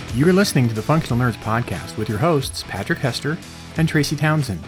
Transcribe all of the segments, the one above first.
You're listening to the Functional Nerds Podcast with your hosts, Patrick Hester and Tracy Townsend.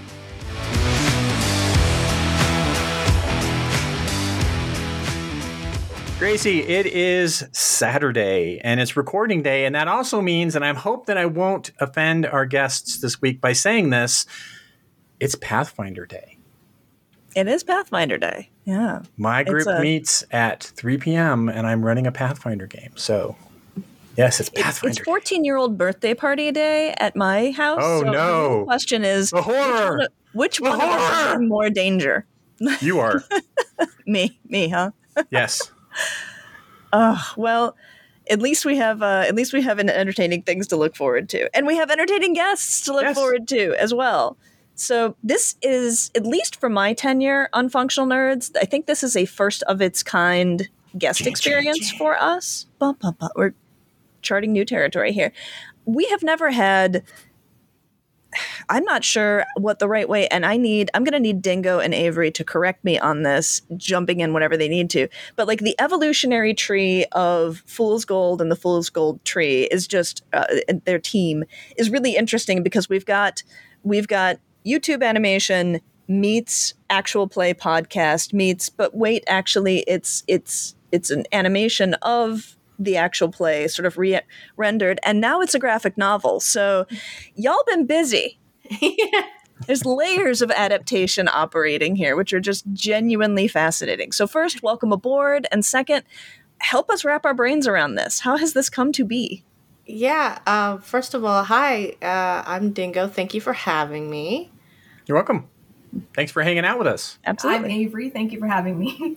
Tracy, it is Saturday, and it's recording day, and that also means, and I hope that I won't offend our guests this week by saying this, it's Pathfinder Day. It is Pathfinder Day, yeah. My group meets at 3 p.m., and I'm running a Pathfinder game, so... Yes, it's Pathfinder. It's 14-year-old birthday party day at my house. Oh, so no. The question is, the horror. Which one of us is in more danger? You are. Me, huh? Yes. Well, at least we have an entertaining things to look forward to. And we have entertaining guests to look forward to as well. So this is, at least for my tenure on Functional Nerds, I think this is a first of its kind guest experience for us. We're charting new territory here. We have never had, I'm not sure what the right way, and I'm going to need Dingo and Avery to correct me on this, jumping in whenever they need to, but like the evolutionary tree of Fool's Gold and the Fool's Gold tree is just, their team is really interesting because we've got YouTube animation meets actual play podcast meets, but wait, actually it's an animation of the actual play sort of rendered, and now it's a graphic novel. So y'all been busy. Yeah. There's layers of adaptation operating here, which are just genuinely fascinating. So first, welcome aboard, and second, help us wrap our brains around this. How has this come to be? Yeah, first of all, hi, I'm Dingo. Thank you for having me. You're welcome. Thanks for hanging out with us. Absolutely. I'm Avery. Thank you for having me.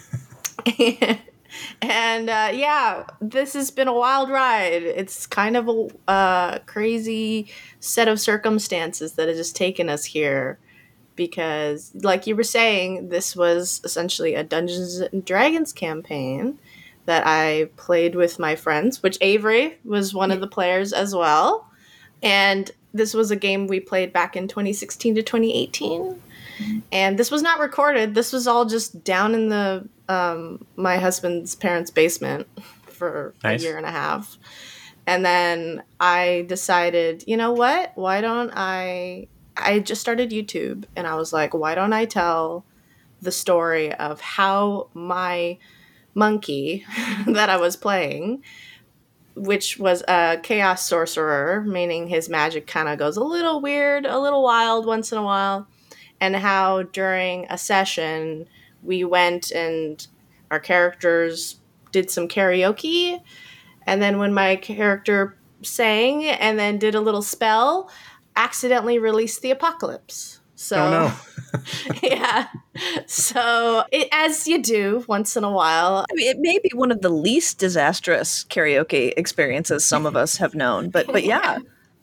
And this has been a wild ride. It's kind of a crazy set of circumstances that has just taken us here. Because, like you were saying, this was essentially a Dungeons & Dragons campaign that I played with my friends, which Avery was one of the players as well. And this was a game we played back in 2016 to 2018. And this was not recorded. This was all just down in the my husband's parents' basement for a year and a half. And then I decided, you know what? Why don't I just started YouTube, and I was like, why don't I tell the story of how my monkey that I was playing, which was a chaos sorcerer, meaning his magic kind of goes a little weird, a little wild once in a while, and how during a session we went and our characters did some karaoke, and then when my character sang and then did a little spell, accidentally released the apocalypse. So, oh no. Yeah. So, as you do once in a while. I mean, it may be one of the least disastrous karaoke experiences some of us have known, but yeah.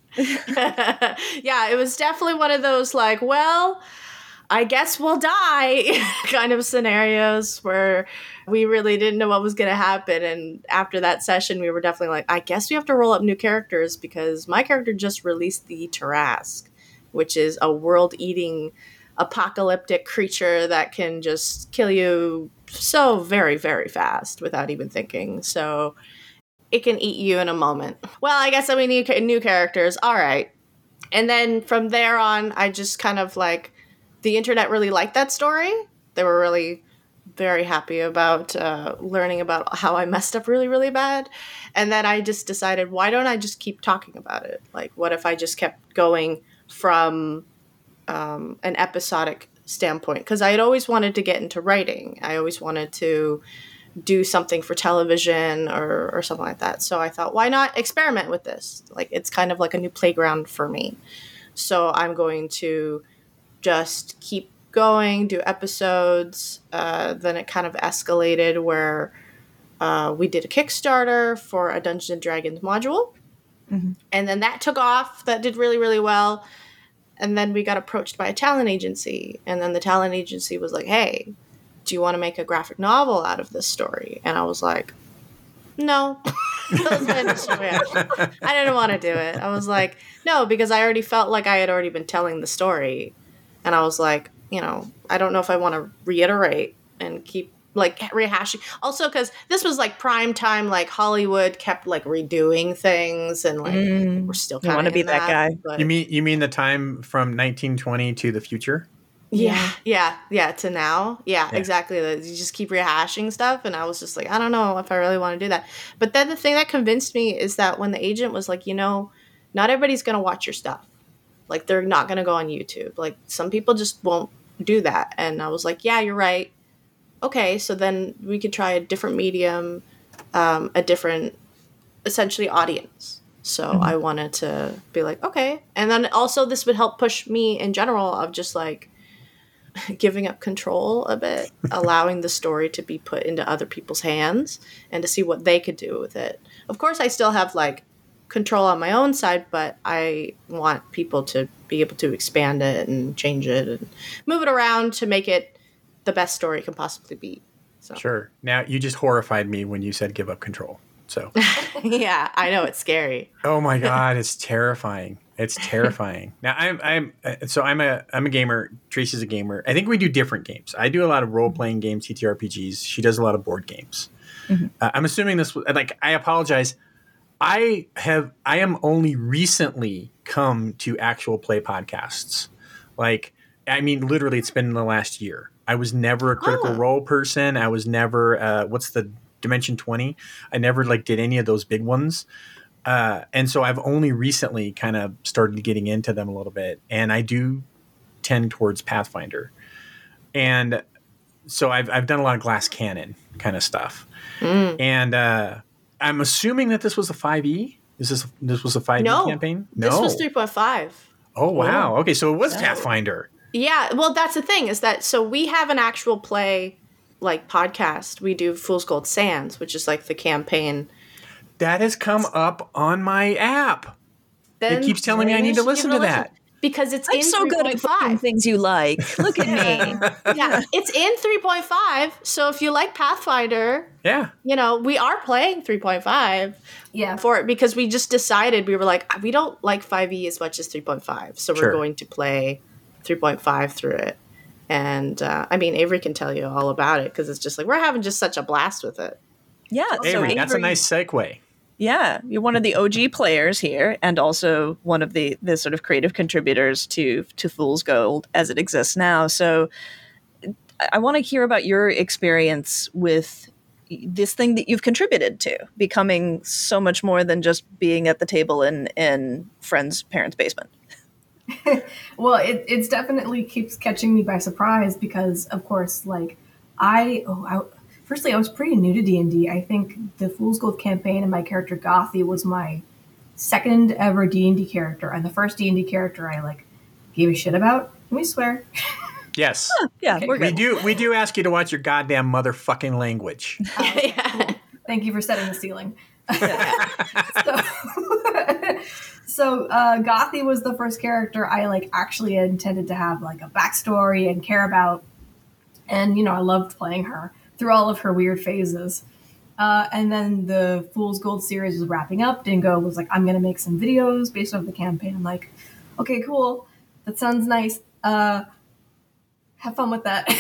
Yeah, it was definitely one of those like, well, I guess we'll die kind of scenarios where we really didn't know what was going to happen. And after that session, we were definitely like, I guess we have to roll up new characters because my character just released the Tarrasque, which is a world-eating apocalyptic creature that can just kill you so very, very fast without even thinking. So it can eat you in a moment. Well, I guess we need new characters. All right. And then from there on, I just kind of like, the internet really liked that story. They were really very happy about learning about how I messed up really, really bad. And then I just decided, why don't I just keep talking about it? Like, what if I just kept going from an episodic standpoint? Because I had always wanted to get into writing. I always wanted to do something for television or something like that. So I thought, why not experiment with this? Like, it's kind of like a new playground for me. So I'm going to just keep going, do episodes. Then it kind of escalated where we did a Kickstarter for a Dungeons & Dragons module. Mm-hmm. And then that took off. That did really, really well. And then we got approached by a talent agency. And then the talent agency was like, hey, do you want to make a graphic novel out of this story? And I was like, no. That was my initial reaction. I didn't want to do it. I was like, no, because I already felt like I had already been telling the story. And I was like, I don't know if I want to reiterate and keep like rehashing. Also, because this was like prime time, like Hollywood kept like redoing things, and like we're still You kind want of to be that guy. But You mean the time from 1920 to the future? yeah, to now. Yeah, exactly. You just keep rehashing stuff, and I was just like, I don't know if I really want to do that. But then the thing that convinced me is that when the agent was like, not everybody's gonna watch your stuff. Like, they're not gonna go on YouTube. Like, some people just won't do that. And I was like, yeah, you're right. Okay, so then we could try a different medium, a different, essentially, audience. So I wanted to be like, okay. And then also this would help push me in general of just like giving up control a bit, allowing the story to be put into other people's hands and to see what they could do with it. Of course, I still have like control on my own side, but I want people to be able to expand it and change it and move it around to make it the best story it can possibly be. So. Sure. Now, you just horrified me when you said give up control. So yeah, I know, it's scary. Oh my God, it's terrifying. It's terrifying. Now I'm a gamer. Tracy's a gamer. I think we do different games. I do a lot of role playing games, TTRPGs. She does a lot of board games. I'm assuming this was like, I apologize. I am only recently come to actual play podcasts. Like, I mean, literally it's been in the last year. I was never a Critical Role person. I was never, what's the Dimension 20? I never like did any of those big ones. And so I've only recently kind of started getting into them a little bit, and I do tend towards Pathfinder. And so I've done a lot of Glass Cannon kind of stuff. And I'm assuming that this was a 5e. This was a 5e campaign? No. This was 3.5. Oh, wow. Okay, so it was Pathfinder. Yeah, well, that's the thing is that, so we have an actual play like podcast. We do Fool's Gold Sands, which is like the campaign. That has come up on my app. It keeps telling me I need to listen to that. Because it's I'm in so 3.5. good at finding things you like. Look at me. Yeah, it's in 3.5. So if you like Pathfinder, we are playing 3.5. Yeah. For it, because we just decided, we were like, we don't like 5e as much as 3.5, so we're going to play 3.5 through it. And I mean, Avery can tell you all about it, because it's just like we're having just such a blast with it. Yeah, Avery, that's a nice segue. Yeah, you're one of the OG players here, and also one of the sort of creative contributors to Fool's Gold as it exists now. So I want to hear about your experience with this thing that you've contributed to, becoming so much more than just being at the table in friends' parents' basement. Well, it's definitely keeps catching me by surprise because, of course, like firstly, I was pretty new to D&D. I think the Fool's Gold campaign and my character Gothy was my second ever D&D character, and the first D&D character I like gave a shit about. Can we swear? Yes. Yeah, Okay. we're good. We do ask you to watch your goddamn motherfucking language. Cool. Thank you for setting the ceiling. So Gothy was the first character I like actually intended to have like a backstory and care about, and I loved playing her through all of her weird phases. And then the Fool's Gold series was wrapping up. Dingo was like, I'm going to make some videos based off the campaign. I'm like, okay, cool. That sounds nice. Have fun with that.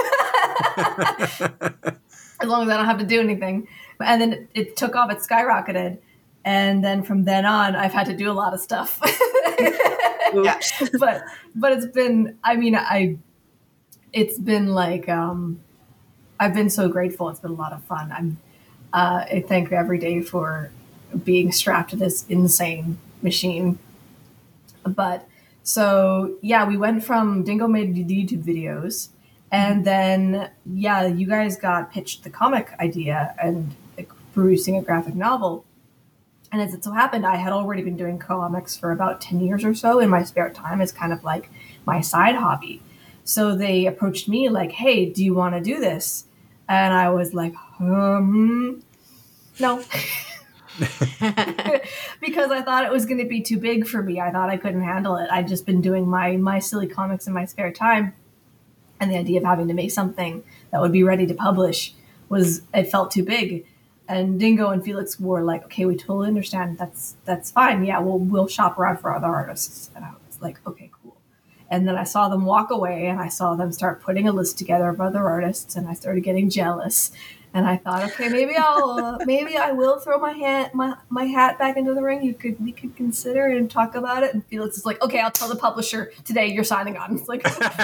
As long as I don't have to do anything. And then it took off, it skyrocketed. And then from then on, I've had to do a lot of stuff. Yeah. But it's been, it's been like, I've been so grateful. It's been a lot of fun. I thank every day for being strapped to this insane machine. But so, yeah, we went from Dingo made the YouTube videos, and then, you guys got pitched the comic idea and like, producing a graphic novel. And as it so happened, I had already been doing comics for about 10 years or so in my spare time as kind of like my side hobby. So they approached me like, hey, do you want to do this? And I was like, no. Because I thought it was going to be too big for me. I thought I couldn't handle it. I'd just been doing my silly comics in my spare time. And the idea of having to make something that would be ready to publish it felt too big. And Dingo and Felix were like, okay, we totally understand. That's fine. Yeah, we'll shop around for other artists. And I was like, okay, cool. And then I saw them walk away, and I saw them start putting a list together of other artists, and I started getting jealous. And I thought, okay, maybe I will throw my hat back into the ring. We could consider and talk about it. And Felix is like, okay, I'll tell the publisher today you're signing on. It's like,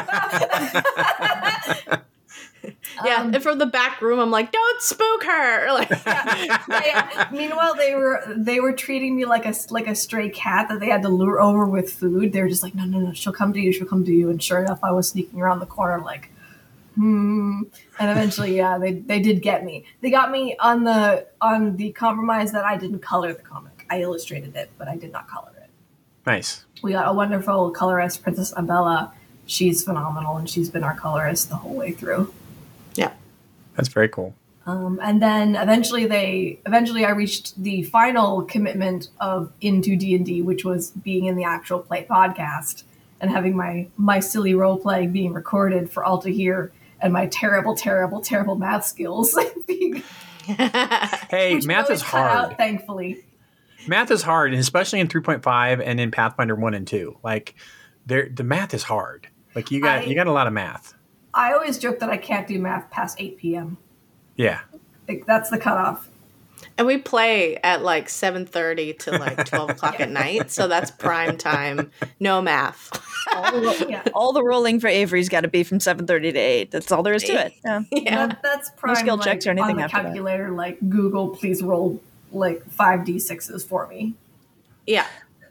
Yeah, and from the back room, I'm like, "Don't spook her!" Like, yeah. Meanwhile, they were treating me like a stray cat that they had to lure over with food. They were just like, no, she'll come to you. And sure enough, I was sneaking around the corner like, And eventually, yeah, they did get me. They got me on the compromise that I didn't color the comic. I illustrated it, but I did not color it. Nice. We got a wonderful colorist, Princess Abella. She's phenomenal, and she's been our colorist the whole way through. yeah. That's very cool. And then eventually I reached the final commitment of into D&D, which was being in the actual play podcast and having my silly role play being recorded for all to hear, and my terrible math skills being, Hey, math is hard. Out, thankfully. Math is hard, and especially in 3.5 and in Pathfinder 1 and 2. Like, the math is hard. Like, you got a lot of math. I always joke that I can't do math past 8 p.m. Yeah. Like, that's the cutoff. And we play at like 7:30 to like 12 o'clock at night, so that's prime time. No math. All the rolling for Avery's got to be from 7:30 to 8. That's all there is to it. Yeah. Yeah. That's prime. No skill checks or anything on the after calculator. Like, Google, please roll like 5d6s for me. Yeah.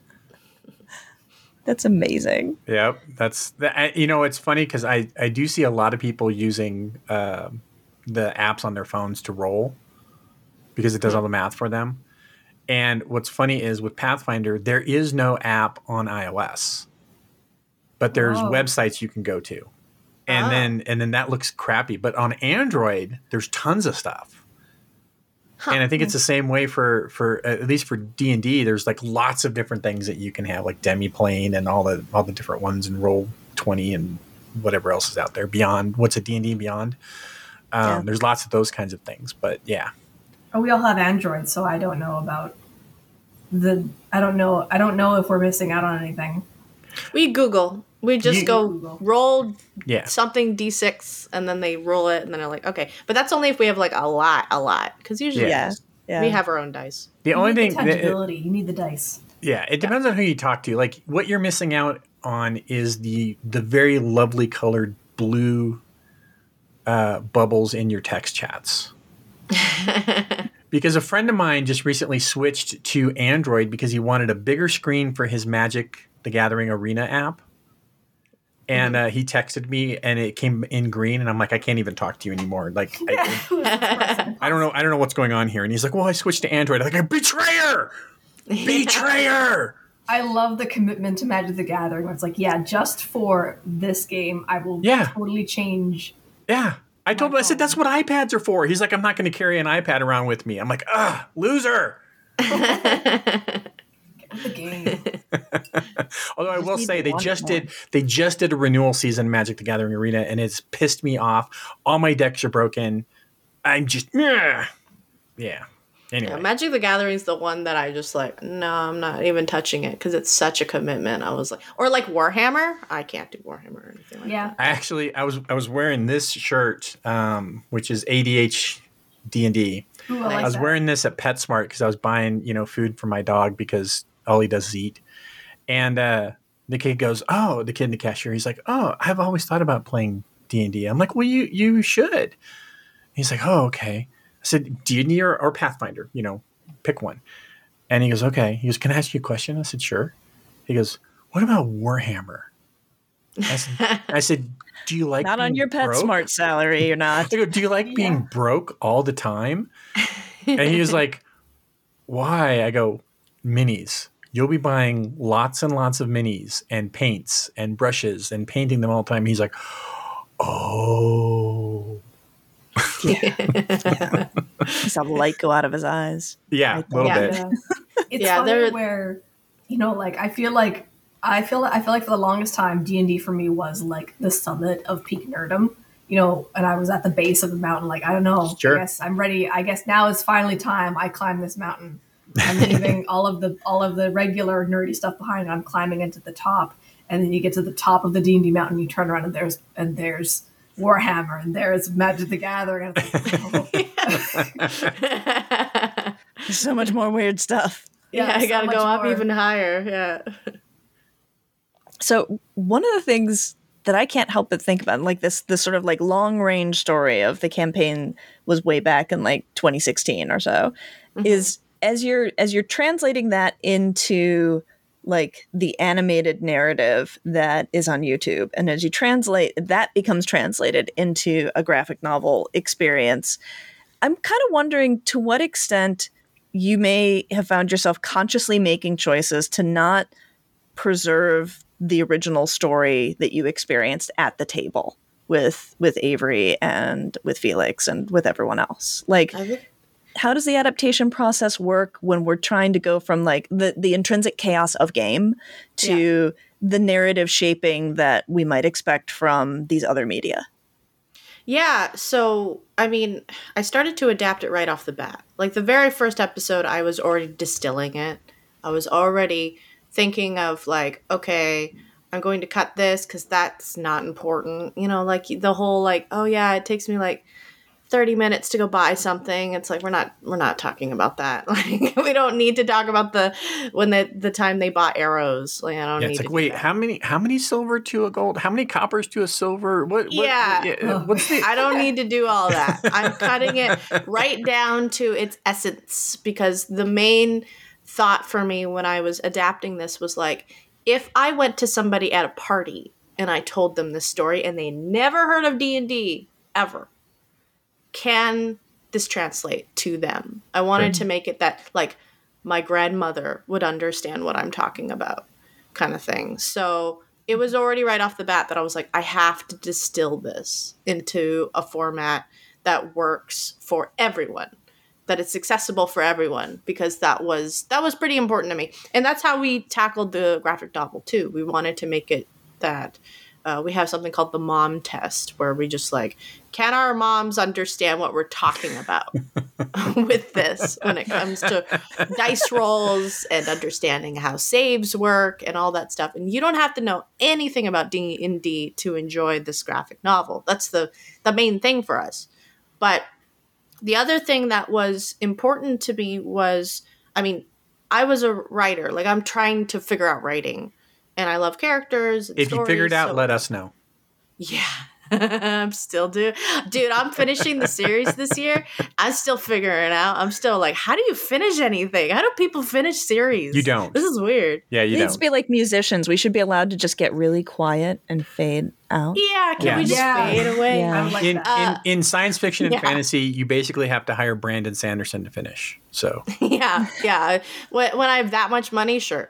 That's amazing. Yep. It's funny because I do see a lot of people using the apps on their phones to roll because it does all the math for them. And what's funny is with Pathfinder, there is no app on iOS, but there's websites you can go to. And then that looks crappy. But on Android, there's tons of stuff. Huh. And I think it's the same way for at least for D&D. There's like lots of different things that you can have, like Demiplane and all the different ones, and Roll20 and whatever else is out there. Beyond, what's a D&D Beyond? There's lots of those kinds of things. But yeah, we all have Android, so I don't know about I don't know if we're missing out on anything. We Google. We just go roll something D6, and then they roll it, and then they're like, okay. But that's only if we have like a lot. Because usually we have our own dice. The only thing, tangibility, you need the dice. Yeah, it depends on who you talk to. Like, what you're missing out on is the very lovely colored blue bubbles in your text chats. Because a friend of mine just recently switched to Android because he wanted a bigger screen for his Magic the Gathering Arena app. And he texted me, and it came in green, and I'm like, I can't even talk to you anymore. Like, I don't know what's going on here. And he's like, well, I switched to Android. I'm like, betrayer! I love the commitment to Magic the Gathering. Where it's like, just for this game, I will totally change. Yeah. I told him, I said, that's what iPads are for. He's like, I'm not going to carry an iPad around with me. I'm like, loser. The game. Although I will say they just did a renewal season Magic the Gathering Arena, and it's pissed me off. All my decks are broken. I'm just Anyway. Yeah, Magic the Gathering is the one that I just like, no, I'm not even touching it because it's such a commitment. I was like, or like Warhammer. I can't do Warhammer or anything like that. I was wearing this shirt, which is ADH D&D. Ooh, I was wearing this at PetSmart because I was buying, food for my dog because all he does is eat. And the kid goes, the kid in the cashier, he's like, I've always thought about playing D&D. I'm like, well, you should. He's like, okay. I said, D&D or Pathfinder, pick one. And he goes, okay. He goes, can I ask you a question? I said, sure. He goes, what about Warhammer? I said, do you like not being on your PetSmart salary? You're not. I go, do you like being broke all the time? And he was like, why? I go, minis. You'll be buying lots and lots of minis and paints and brushes and painting them all the time. He's like, oh. Yeah. He saw the light go out of his eyes. Yeah, a little bit. Yeah. It's funny where, like I feel like for the longest time D&D for me was like the summit of peak nerdom. And I was at the base of the mountain, like, I don't know. Sure. I guess I'm ready. I guess now is finally time I climb this mountain. I'm leaving all of the regular nerdy stuff behind. I'm climbing into the top. and then you get to the top of the D&D mountain, you turn around and there's Warhammer, and there's Magic the Gathering. There's so much more weird stuff. Yeah, I gotta go up even higher. Yeah. So one of the things that I can't help but think about, like this sort of like long range story of the campaign was way back in like 2016 or so, is as you're translating that into like the animated narrative that is on YouTube, and as you translate that becomes translated into a graphic novel experience, I'm kind of wondering to what extent you may have found yourself consciously making choices to not preserve the original story that you experienced at the table with Avery and with Felix and with everyone else. Like, how does the adaptation process work when we're trying to go from like the intrinsic chaos of game to the narrative shaping that we might expect from these other media? Yeah, so, I mean, I started to adapt it right off the bat. Like, the very first episode, I was already distilling it. I was already thinking of, like, okay, I'm going to cut this because that's not important. You know, like, the whole, like, oh, yeah, it takes me, like, 30 minutes to go buy something. It's like, we're not talking about that. Like, we don't need to talk about the time they bought arrows. Like, I don't need it's like, to wait, how many silver to a gold? How many coppers to a silver? What's the I don't need to do all that. I'm cutting it right down to its essence, because the main thought for me when I was adapting this was like, if I went to somebody at a party and I told them this story and they never heard of D&D ever, can this translate to them? I wanted to make it that, like, my grandmother would understand what I'm talking about, kind of thing. So it was already right off the bat that I was like, I have to distill this into a format that works for everyone, that it's accessible for everyone, because that was pretty important to me. And that's how we tackled the graphic novel too. We wanted to make it that we have something called the mom test, where we just like, can our moms understand what we're talking about with this when it comes to dice rolls and understanding how saves work and all that stuff. And you don't have to know anything about D&D to enjoy this graphic novel. That's the main thing for us. But the other thing that was important to me was, I mean, I was a writer. Like, I'm trying to figure out writing. And I love characters and If stories, you figure it out, let us know. Yeah. I'm still dude, I'm finishing the series this year. I'm still figuring it out. I'm still like, how do you finish anything? How do people finish series? You don't. This is weird. Yeah, you It don't. needs to be like musicians. We should be allowed to just get really quiet and fade out. Yeah, can we just fade away? Yeah. I would like that. In science fiction and yeah. fantasy, you basically have to hire Brandon Sanderson to finish. So Yeah. When I have that much money, sure.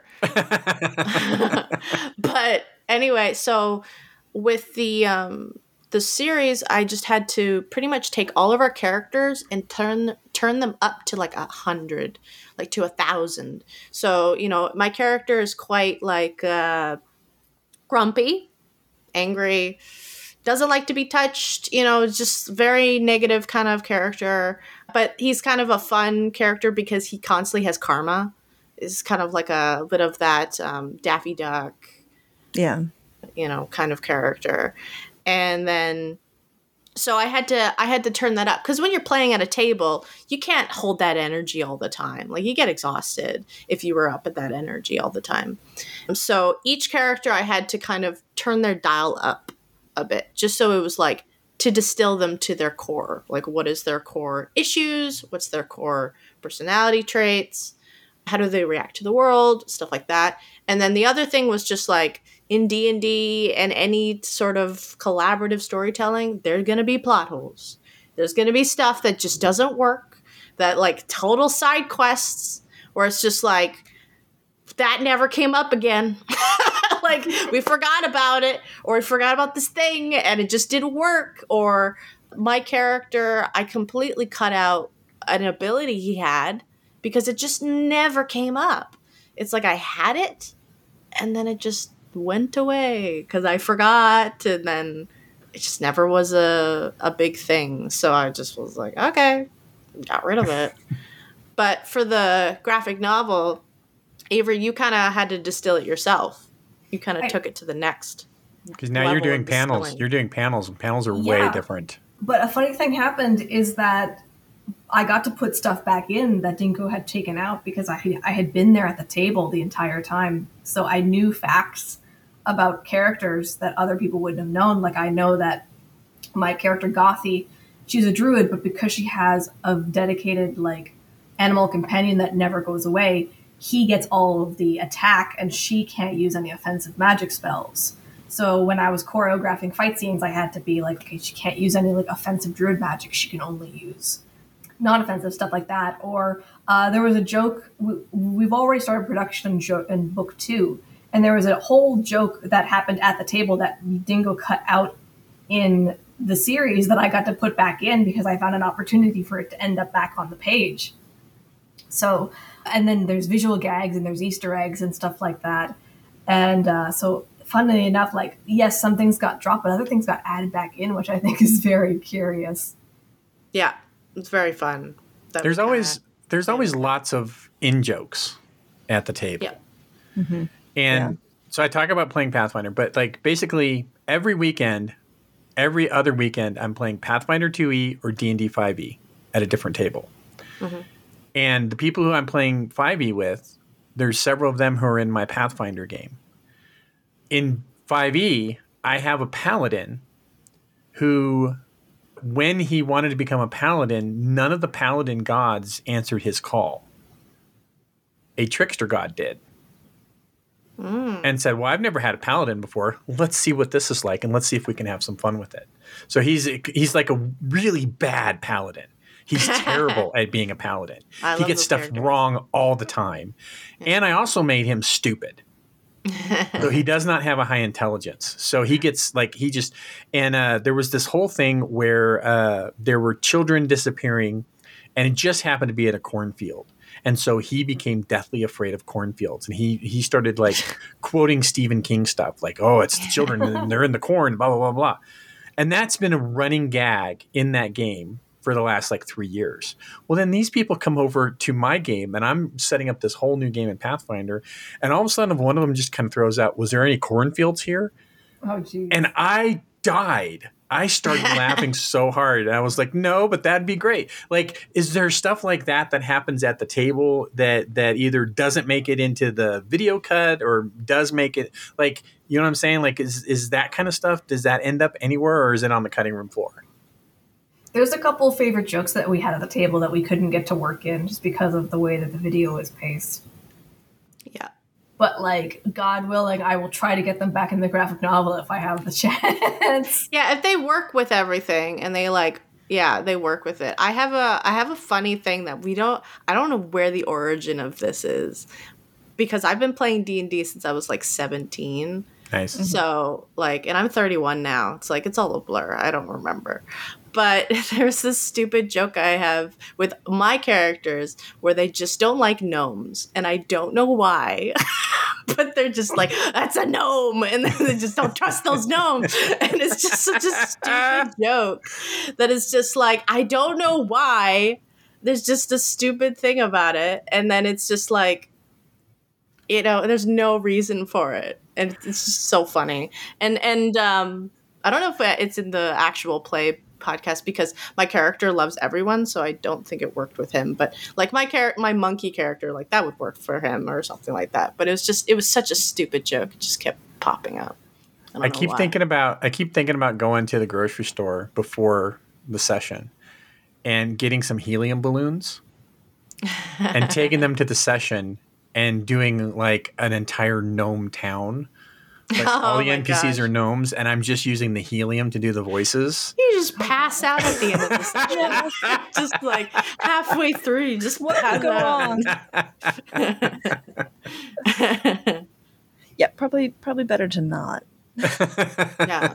But anyway, so with the series, I just had to pretty much take all of our characters and turn them up to like 100, like to 1,000. So, you know, my character is quite like grumpy, angry, doesn't like to be touched, you know, just very negative kind of character. But he's kind of a fun character because he constantly has karma. Is kind of like a bit of that Daffy Duck, Yeah. you know, kind of character. And then, so I had to turn that up, because when you're playing at a table, you can't hold that energy all the time. Like, you get exhausted if you were up at that energy all the time. So each character, I had to kind of turn their dial up a bit, just so it was like to distill them to their core. Like, what is their core issues? What's their core personality traits? How do they react to the world? Stuff like that. And then the other thing was just like, in D&D and any sort of collaborative storytelling, there's going to be plot holes. There's going to be stuff that just doesn't work, that like total side quests where it's just like, that never came up again. Like, we forgot about it, or we forgot about this thing and it just didn't work. Or my character, I completely cut out an ability he had because it just never came up. It's like I had it and then it just went away because I forgot, and then it just never was a big thing. So I just was like, okay, got rid of it. But for the graphic novel, Avery, you kind of had to distill it yourself. You kind of took it to the next. Because now you're doing panels. You're doing panels, and panels are way different. But a funny thing happened is that I got to put stuff back in that Dingo had taken out because I had been there at the table the entire time. So I knew facts about characters that other people wouldn't have known. Like I know that my character Gothy, she's a druid, but because she has a dedicated like animal companion that never goes away, he gets all of the attack and she can't use any offensive magic spells. So when I was choreographing fight scenes, I had to be like, okay, she can't use any like offensive druid magic. She can only use non-offensive stuff like that. Or there was a joke. We've already started production in book 2, and there was a whole joke that happened at the table that Dingo cut out in the series that I got to put back in because I found an opportunity for it to end up back on the page. So, and then there's visual gags and there's Easter eggs and stuff like that. And so funnily enough, like, yes, some things got dropped, but other things got added back in, which I think is very curious. Yeah, it's very fun. There's always lots of in-jokes at the table. Yeah. Mm-hmm. And so I talk about playing Pathfinder, but like basically every other weekend, I'm playing Pathfinder 2e or D&D 5e at a different table. Mm-hmm. And the people who I'm playing 5e with, there's several of them who are in my Pathfinder game. In 5e, I have a paladin who, when he wanted to become a paladin, none of the paladin gods answered his call. A trickster god did. And said, well, I've never had a paladin before. Let's see what this is like, and let's see if we can have some fun with it. So he's like a really bad paladin. He's terrible at being a paladin. He gets stuff wrong all the time. Yeah. And I also made him stupid. So he does not have a high intelligence. So he gets like, there was this whole thing where there were children disappearing, and it just happened to be at a cornfield. And so he became deathly afraid of cornfields. And he started like quoting Stephen King stuff like, oh, it's the children and they're in the corn, blah, blah, blah, blah. And that's been a running gag in that game for the last like 3 years. Well, then these people come over to my game and I'm setting up this whole new game in Pathfinder. And all of a sudden one of them just kind of throws out, was there any cornfields here? Oh, geez. And I died. I started laughing so hard. And I was like, no, but that'd be great. Like, is there stuff like that happens at the table that either doesn't make it into the video cut or does make it, like, you know what I'm saying? Like, is that kind of stuff, does that end up anywhere or is it on the cutting room floor? There's a couple of favorite jokes that we had at the table that we couldn't get to work in just because of the way that the video is paced. Yeah. But, like, God willing, I will try to get them back in the graphic novel if I have the chance. Yeah, if they work with everything and they, like, they work with it. I have a funny thing that I don't know where the origin of this is, because I've been playing D&D since I was, like, 17. Nice. So, like, and I'm 31 now. It's like, it's all a blur. I don't remember. But there's this stupid joke I have with my characters where they just don't like gnomes. And I don't know why. But they're just like, that's a gnome. And then they just don't trust those gnomes. And it's just such a stupid joke that is just like, I don't know why. There's just a stupid thing about it. And then it's just like, you know, there's no reason for it. And it's just so funny. And I don't know if it's in the actual play podcast because my character loves everyone, so I don't think it worked with him. But like my monkey character, like that would work for him or something like that. But it was such a stupid joke. It just kept popping up. I keep thinking about going to the grocery store before the session and getting some helium balloons and taking them to the session and doing like an entire gnome town. Like all the NPCs are gnomes, and I'm just using the helium to do the voices. You just pass out at the end of the session. Just like halfway through, you just what could go wrong? Yeah, probably better to not. Yeah.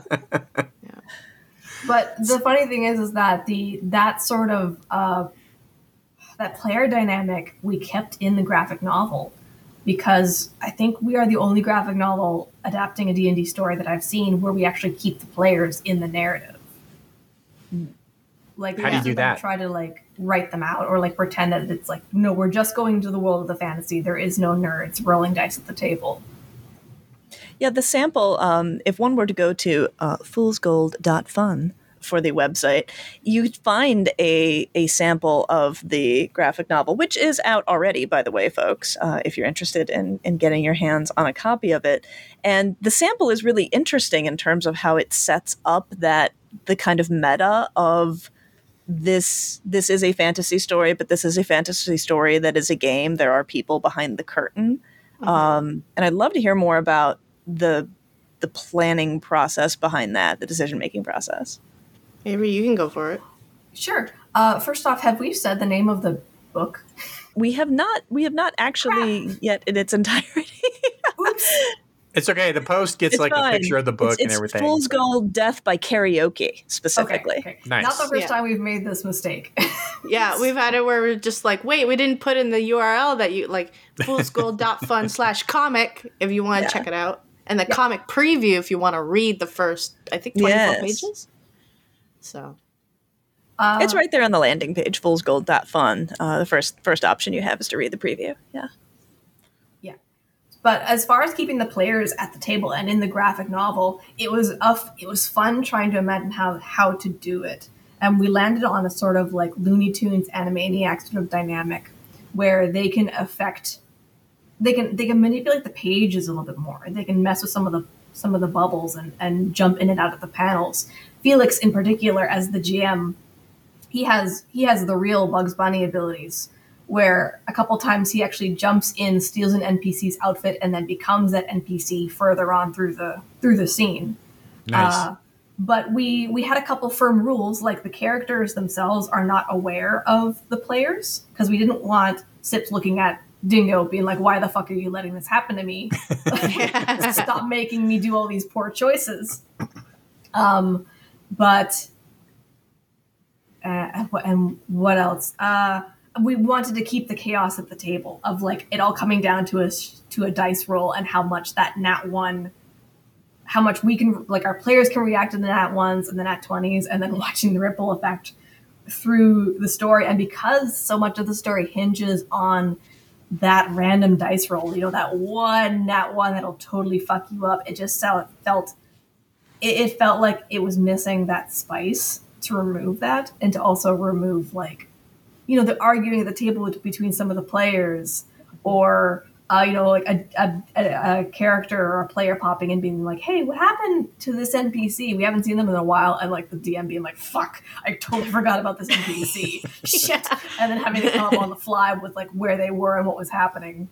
But the funny thing is that that sort of that player dynamic we kept in the graphic novel. Because I think we are the only graphic novel adapting a D&D story that I've seen where we actually keep the players in the narrative. Like, how do you do that? Try to like write them out or like pretend that it's like, no, we're just going to the world of the fantasy. There is no nerds rolling dice at the table. Yeah, the sample, if one were to go to foolsgold.fun for the website, you'd find a sample of the graphic novel, which is out already, by the way, folks, if you're interested in getting your hands on a copy of it. And the sample is really interesting in terms of how it sets up the kind of meta of this is a fantasy story, but this is a fantasy story that is a game. There are people behind the curtain. And I'd love to hear more about the planning process behind that, the decision-making process. Avery, you can go for it. Sure. First off, have we said the name of the book? We have not actually yet in its entirety. Oops. It's okay. The post gets It's like fine. a picture of the book and everything. It's Fool's Gold Death by Karaoke, specifically. Okay. Nice. Not the first Yeah. time we've made this mistake. Yeah, we've had it where we're just like, wait, we didn't put in the URL that you like, foolsgold.fun/comic if you want to check it out. And the comic preview if you want to read the first, I think, 24 pages. So It's right there on the landing page, foolsgold.fun. The first option you have is to read the preview. Yeah. Yeah. But as far as keeping the players at the table and in the graphic novel, it was fun trying to imagine how to do it. And we landed on a sort of like Looney Tunes Animaniacs sort of dynamic where they can manipulate the pages a little bit more. They can mess with some of the bubbles and jump in and out of the panels. Felix in particular, as the GM, he has the real Bugs Bunny abilities, where a couple times he actually jumps in, steals an NPC's outfit, and then becomes that NPC further on through the scene. Nice. But we had a couple firm rules, like the characters themselves are not aware of the players, because we didn't want Sips looking at Dingo being like, why the fuck are you letting this happen to me? Stop making me do all these poor choices. But and what else? We wanted to keep the chaos at the table of like it all coming down to a dice roll and how much that nat one, how much we can, like our players can react to the nat ones and the nat 20s, and then watching the ripple effect through the story. And because so much of the story hinges on that random dice roll, that one nat one that'll totally fuck you up, it just felt like it was missing that spice to remove that, and to also remove like the arguing at the table between some of the players, or like a character or a player popping in being like, hey, what happened to this NPC? We haven't seen them in a while. And like the DM being like, fuck, I totally forgot about this NPC. Shit. And then having to come up on the fly with like where they were and what was happening.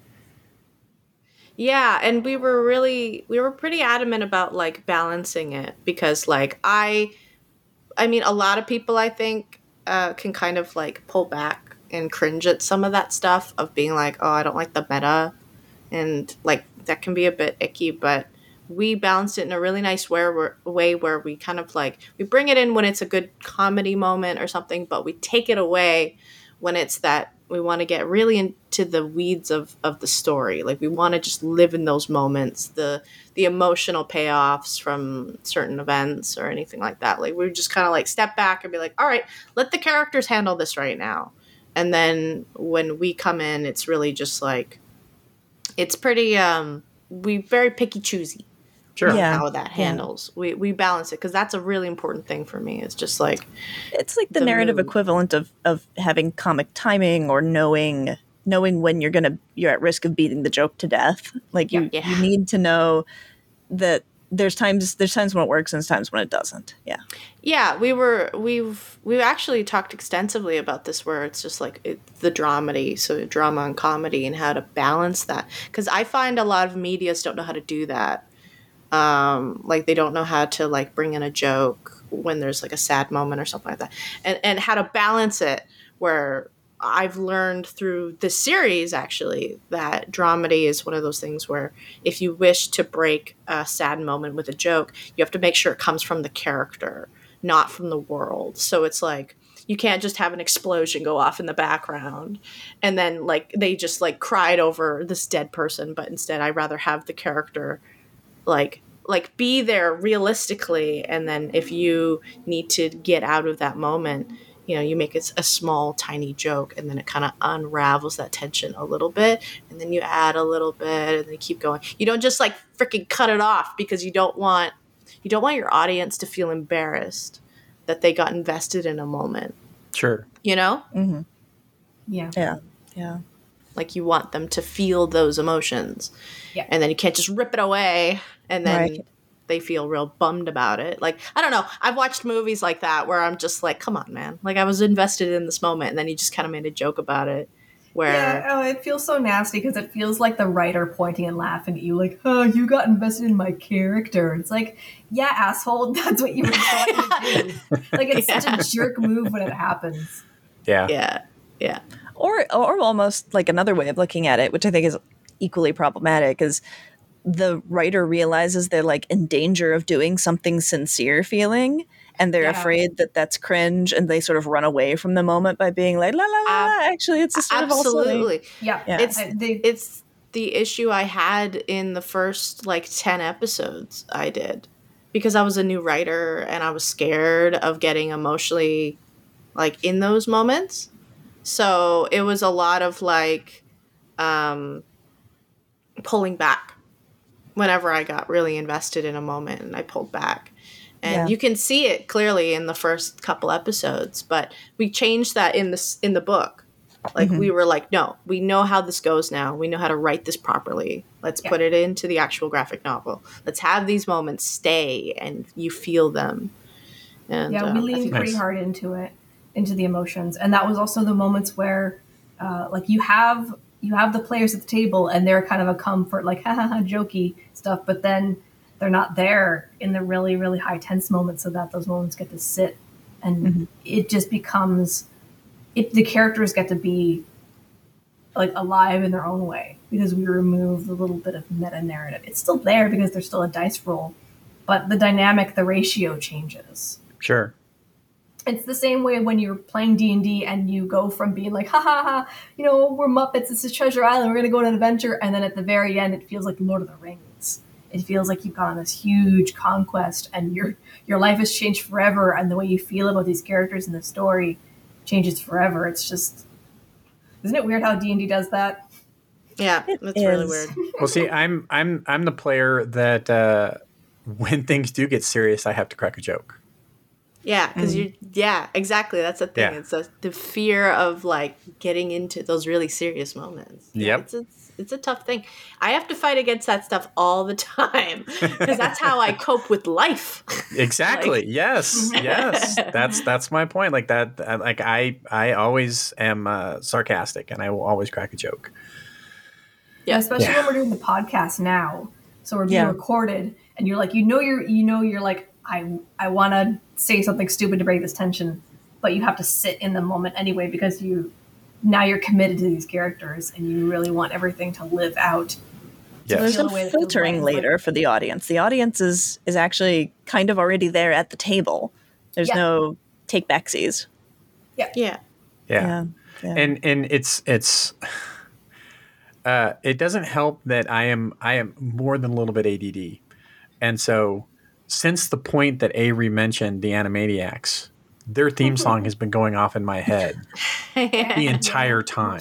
yeah, and we were pretty adamant about like balancing it, because like I mean, a lot of people I think can kind of like pull back and cringe at some of that stuff of being like, oh, I don't like the meta, and like that can be a bit icky, but we balanced it in a really nice way where we kind of like, we bring it in when it's a good comedy moment or something, but we take it away when it's that we want to get really into the weeds of the story. Like we want to just live in those moments, the emotional payoffs from certain events or anything like that. Like we just kind of like step back and be like, all right, let the characters handle this right now. And then when we come in, it's really just like, it's pretty, we very picky choosy. Sure. Yeah. How that handles. We balance it, because that's a really important thing for me. It's just like, It's like the narrative mood. equivalent of having comic timing, or knowing when you're at risk of beating the joke to death. Like you need to know that there's times when it works and there's times when it doesn't. Yeah. Yeah, we've actually talked extensively about this, where it's just like the dramedy, so drama and comedy, and how to balance that. Because I find a lot of medias don't know how to do that. Like they don't know how to like bring in a joke when there's like a sad moment or something like that, and how to balance it. Where I've learned through this series actually that dramedy is one of those things where if you wish to break a sad moment with a joke, you have to make sure it comes from the character, not from the world. So it's like, you can't just have an explosion go off in the background and then like they just like cried over this dead person, but instead I'd rather have the character like be there realistically, and then if you need to get out of that moment, you make a small, tiny joke, and then it kind of unravels that tension a little bit, and then you add a little bit, and then you keep going. You don't just like freaking cut it off, because you don't want your audience to feel embarrassed that they got invested in a moment. Sure. Mm-hmm. Yeah. Yeah. Like, you want them to feel those emotions. Yeah. And then you can't just rip it away, and then Right. they feel real bummed about it. Like, I don't know. I've watched movies like that where I'm just like, come on, man. Like, I was invested in this moment, and then you just kind of made a joke about it. Where Yeah, oh, it feels so nasty because it feels like the writer pointing and laughing at you, like, "Oh, you got invested in my character." It's like, yeah, asshole, that's what you were trying to do. Like, it's such a jerk move when it happens. Yeah. Yeah. Or almost like another way of looking at it, which I think is equally problematic, is the writer realizes they're like in danger of doing something sincere feeling, and they're Yeah. afraid that that's cringe, and they sort of run away from the moment by being like, la la la, la. Actually, it's a sort of also Absolutely. Yeah, Yeah. It's the issue I had in the first like 10 episodes I did, because I was a new writer and I was scared of getting emotionally like in those moments. So it was a lot of like pulling back whenever I got really invested in a moment, and I pulled back. And Yeah. you can see it clearly in the first couple episodes, but we changed that in the book. Like, we were like, no, we know how this goes now. We know how to write this properly. Let's put it into the actual graphic novel. Let's have these moments stay and you feel them. And yeah, we leaned pretty Nice. hard into it, into the emotions, and that was also the moments where, like, you have the players at the table, and they're kind of a comfort, like, ha ha ha, jokey stuff, but then they're not there in the really, really high tense moments, so that those moments get to sit, and it just becomes, the characters get to be like alive in their own way, because we remove the little bit of meta narrative. It's still there because there's still a dice roll, but the dynamic, the ratio changes. Sure. It's the same way when you're playing D&D and you go from being like, ha ha ha, we're Muppets, this is Treasure Island, we're going to go on an adventure, and then at the very end it feels like Lord of the Rings. It feels like you've gone on this huge conquest, and your life has changed forever, and the way you feel about these characters in the story changes forever. It's just, isn't it weird how D&D does that? yeah, it's really is. weird. Well, see, I'm the player that when things do get serious, I have to crack a joke. Yeah, because exactly. That's the thing. Yeah. It's the fear of like getting into those really serious moments. Yep. It's a tough thing. I have to fight against that stuff all the time because that's how I cope with life. Exactly. Like- yes. That's my point. Like that. Like I always am sarcastic, and I will always crack a joke. Yeah. Especially Yeah. when we're doing the podcast now. So we're being Yeah. recorded, and you're like, you're like, I want to say something stupid to break this tension, but you have to sit in the moment anyway, because now you're committed to these characters, and you really want everything to live out. Yes. There's feel some a way that feels filtering right. It's later like- for the audience. The audience is actually kind of already there at the table. There's Yeah. no take backsies. Yeah. Yeah. Yeah. And it's it doesn't help that I am more than a little bit ADD, and so since the point that Avery mentioned the Animaniacs, their theme song has been going off in my head the entire time.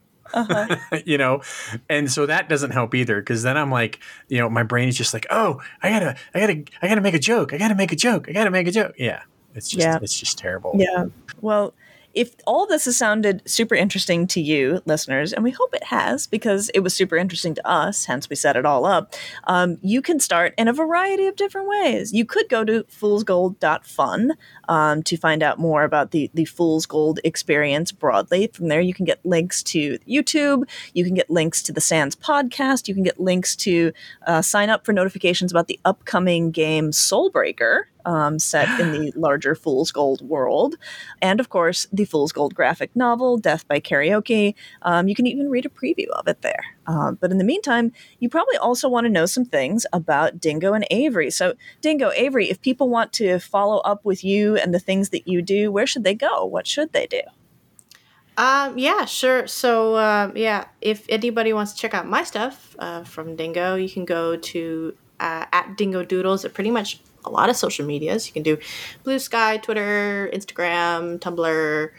And so that doesn't help either, because then I'm like, my brain is just like, oh, I gotta make a joke. I gotta make a joke. Yeah, it's just terrible. Yeah. Well, if all this has sounded super interesting to you, listeners, and we hope it has, because it was super interesting to us, hence we set it all up, you can start in a variety of different ways. You could go to foolsgold.fun to find out more about the Fool's Gold experience broadly. From there, you can get links to YouTube. You can get links to the Sans podcast. You can get links to sign up for notifications about the upcoming game Soulbreaker, set in the larger Fool's Gold world. And of course, the Fool's Gold graphic novel, Death by Karaoke. You can even read a preview of it there. But in the meantime, you probably also want to know some things about Dingo and Avery. So, Dingo, Avery, if people want to follow up with you and the things that you do, where should they go? What should they do? Yeah, sure. So, if anybody wants to check out my stuff from Dingo, you can go to at at Dingo Doodles at pretty much a lot of social medias. You can do Blue Sky, Twitter, Instagram, Tumblr,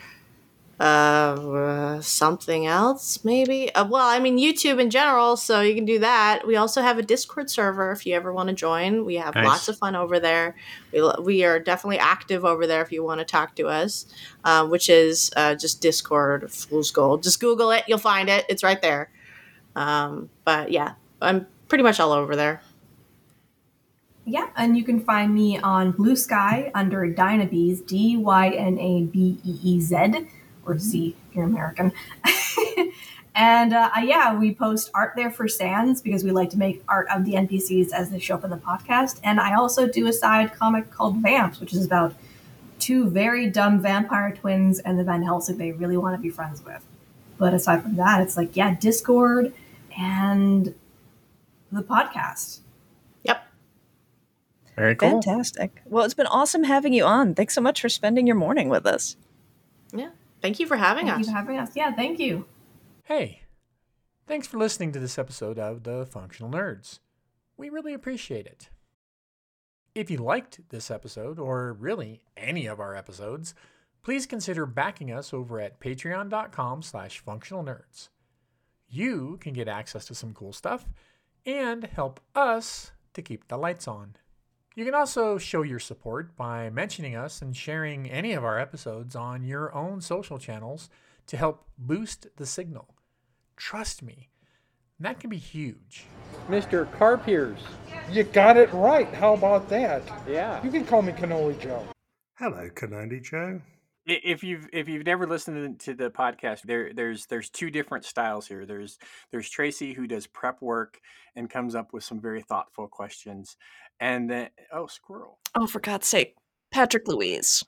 something else maybe. YouTube in general, so you can do that. We also have a Discord server if you ever want to join. We have lots of fun over there. We are definitely active over there if you want to talk to us, which is just Discord Fool's Gold. Just Google it, you'll find it. It's right there. But yeah, I'm pretty much all over there. Yeah, and you can find me on Blue Sky under Dynabeez, Dynabeez, or Z if you're American. And we post art there for Sans because we like to make art of the NPCs as they show up in the podcast. And I also do a side comic called Vamps, which is about two very dumb vampire twins and the Van Helsing they really want to be friends with. But aside from that, it's like, Discord and the podcast. Yep. Very cool. Fantastic. Well, it's been awesome having you on. Thanks so much for spending your morning with us. Yeah. Thank you for having us. Thank you for having us. Yeah, thank you. Hey, thanks for listening to this episode of The Functional Nerds. We really appreciate it. If you liked this episode, or really any of our episodes, please consider backing us over at patreon.com/functionalnerds. You can get access to some cool stuff and help us to keep the lights on. You can also show your support by mentioning us and sharing any of our episodes on your own social channels to help boost the signal. Trust me, that can be huge. Mr. Carpiers. You got it right. How about that? Yeah. You can call me Cannoli Joe. Hello, Cannoli Joe. If you've never listened to the podcast, there's two different styles here. There's Tracy, who does prep work and comes up with some very thoughtful questions, and then squirrel. Oh, for God's sake, Patrick Louise.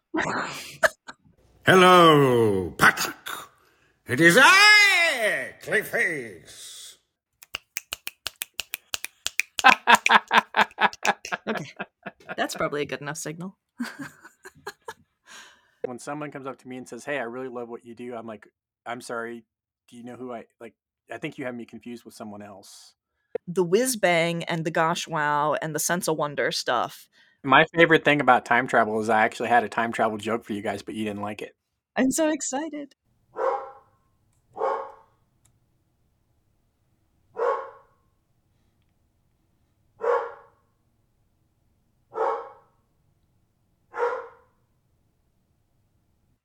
Hello, Patrick. It is I, Clayface. Okay, that's probably a good enough signal. When someone comes up to me and says, "Hey, I really love what you do," I'm like, "I'm sorry. Do you know who I like? I think you have me confused with someone else." The whiz bang and the gosh wow and the sense of wonder stuff. My favorite thing about time travel is I actually had a time travel joke for you guys, but you didn't like it. I'm so excited.